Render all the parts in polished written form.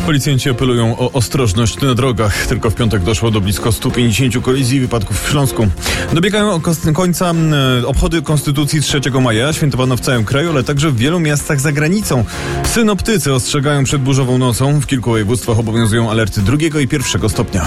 Policjanci apelują o ostrożność na drogach. Tylko w piątek doszło do blisko 150 kolizji i wypadków w Śląsku. Dobiegają końca obchody Konstytucji 3 maja. Świętowano w całym kraju, ale także w wielu miastach za granicą. Synoptycy ostrzegają przed burzową nocą. W kilku województwach obowiązują alerty 2. i 1. stopnia.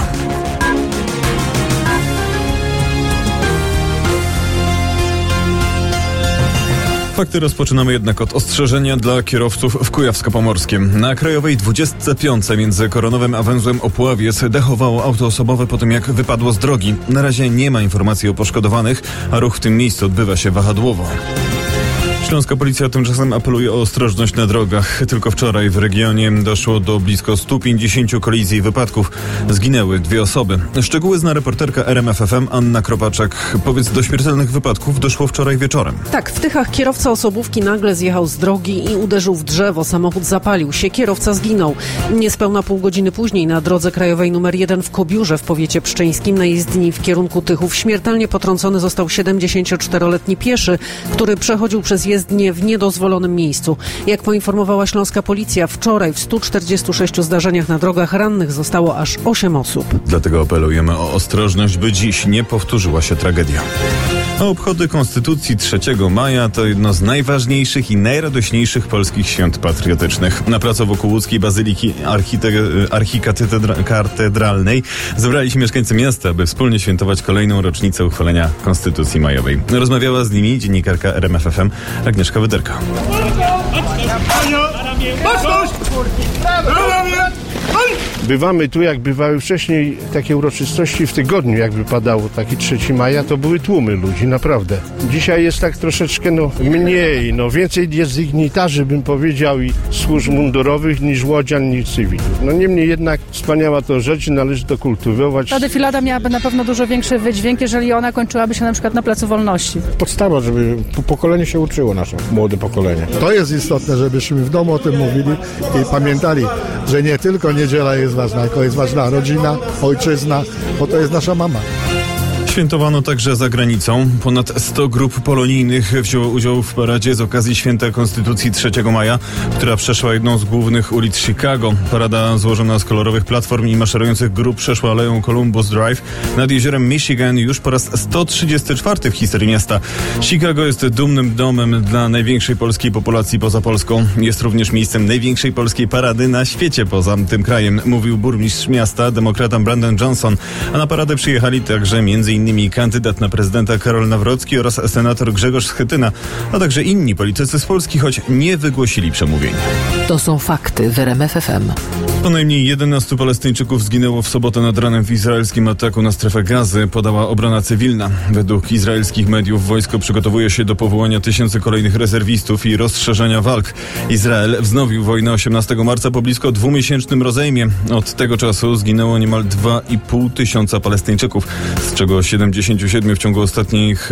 Fakty rozpoczynamy jednak od ostrzeżenia dla kierowców w Kujawsko-Pomorskiem. Na krajowej 25 między Koronowem a węzłem Opławiec dechowało auto osobowe po tym, jak wypadło z drogi. Na razie nie ma informacji o poszkodowanych, a ruch w tym miejscu odbywa się wahadłowo. Śląska policja tymczasem apeluje o ostrożność na drogach. Tylko wczoraj w regionie doszło do blisko 150 kolizji i wypadków. Zginęły 2 osoby. Szczegóły zna reporterka RMF FM Anna Kropaczek. Powiedz, do śmiertelnych wypadków doszło wczoraj wieczorem. Tak, w Tychach kierowca osobówki nagle zjechał z drogi i uderzył w drzewo. Samochód zapalił się, kierowca zginął. Niespełna pół godziny później na drodze krajowej nr 1 w Kobiórze w powiecie pszczyńskim na jezdni w kierunku Tychów śmiertelnie potrącony został 74-letni pieszy, który przechodził przez jezdnię w niedozwolonym miejscu. Jak poinformowała śląska policja, wczoraj w 146 zdarzeniach na drogach rannych zostało aż 8 osób. Dlatego apelujemy o ostrożność, by dziś nie powtórzyła się tragedia. A obchody Konstytucji 3 maja to jedno z najważniejszych i najradośniejszych polskich świąt patriotycznych. Na placu wokół łódzkiej Bazyliki Archikatedralnej zebrali się mieszkańcy miasta, aby wspólnie świętować kolejną rocznicę uchwalenia Konstytucji majowej. Rozmawiała z nimi dziennikarka RMF FM Agnieszka Wyderka. Bywamy tu, jak bywały wcześniej takie uroczystości w tygodniu, jak wypadało taki 3 maja, to były tłumy ludzi, naprawdę. Dzisiaj jest tak troszeczkę mniej, więcej jest dygnitarzy, bym powiedział, i służb mundurowych niż łodzian, niż cywilów. Niemniej jednak wspaniała to rzecz, należy to kultywować. Ta defilada miałaby na pewno dużo większy wydźwięk, jeżeli ona kończyłaby się na przykład na Placu Wolności. Podstawa, żeby pokolenie się uczyło, nasze młode pokolenie. To jest istotne, żebyśmy w domu o tym mówili i pamiętali, że nie tylko niedziela jest ważna, tylko jest ważna rodzina, ojczyzna, bo to jest nasza mama. Świętowano także za granicą. Ponad 100 grup polonijnych wzięło udział w paradzie z okazji Święta Konstytucji 3 maja, która przeszła jedną z głównych ulic Chicago. Parada złożona z kolorowych platform i maszerujących grup przeszła aleją Columbus Drive nad jeziorem Michigan już po raz 134 w historii miasta. Chicago jest dumnym domem dla największej polskiej populacji poza Polską. Jest również miejscem największej polskiej parady na świecie poza tym krajem, mówił burmistrz miasta, demokrata Brandon Johnson. A na paradę przyjechali także m.in. kandydat na prezydenta Karol Nawrocki oraz senator Grzegorz Schetyna, a także inni politycy z Polski, choć nie wygłosili przemówień. To są fakty w RMF FM. Co najmniej 11 Palestyńczyków zginęło w sobotę nad ranem w izraelskim ataku na strefę Gazy, podała obrona cywilna. Według izraelskich mediów wojsko przygotowuje się do powołania tysięcy kolejnych rezerwistów i rozszerzenia walk. Izrael wznowił wojnę 18 marca po blisko 2-miesięcznym rozejmie. Od tego czasu zginęło niemal 2,5 tysiąca Palestyńczyków, z czego 77 w ciągu ostatnich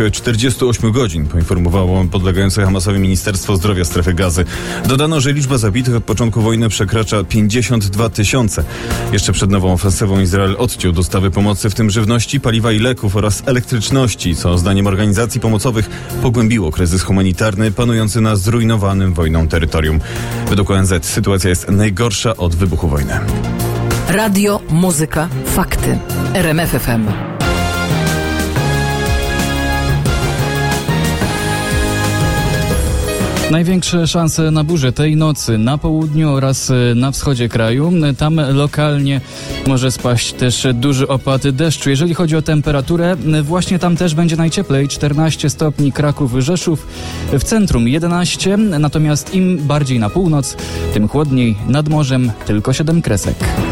48 godzin, poinformowało podlegające Hamasowi Ministerstwo Zdrowia Strefy Gazy. Dodano, że liczba zabitych od początku wojny przekracza 52 tysiące. Jeszcze przed nową ofensywą Izrael odciął dostawy pomocy, w tym żywności, paliwa i leków oraz elektryczności, co zdaniem organizacji pomocowych pogłębiło kryzys humanitarny panujący na zrujnowanym wojną terytorium. Według ONZ sytuacja jest najgorsza od wybuchu wojny. Radio, muzyka, fakty. RMF FM. Największe szanse na burzę tej nocy na południu oraz na wschodzie kraju. Tam lokalnie może spaść też duży opad deszczu. Jeżeli chodzi o temperaturę, właśnie tam też będzie najcieplej. 14 stopni Kraków, Rzeszów, w centrum 11, natomiast im bardziej na północ, tym chłodniej, nad morzem tylko 7 kresek.